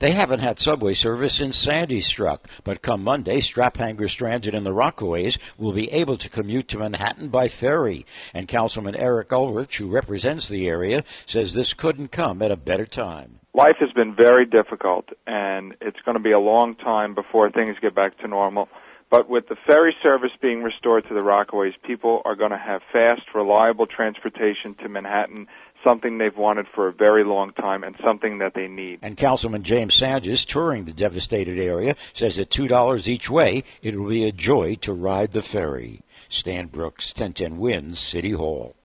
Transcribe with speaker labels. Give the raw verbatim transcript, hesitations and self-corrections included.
Speaker 1: They haven't had subway service since Sandy struck, but come Monday, strap-hanger stranded in the Rockaways will be able to commute to Manhattan by ferry. And Councilman Eric Ulrich, who represents the area, says this couldn't come at a better time.
Speaker 2: Life has been very difficult, and it's going to be a long time before things get back to normal. But with the ferry service being restored to the Rockaways, people are going to have fast, reliable transportation to Manhattan, something they've wanted for a very long time and something that they need.
Speaker 1: And Councilman James Sanges, touring the devastated area, says at two dollars each way, it will be a joy to ride the ferry. Stan Brooks, ten ten Wins, City Hall.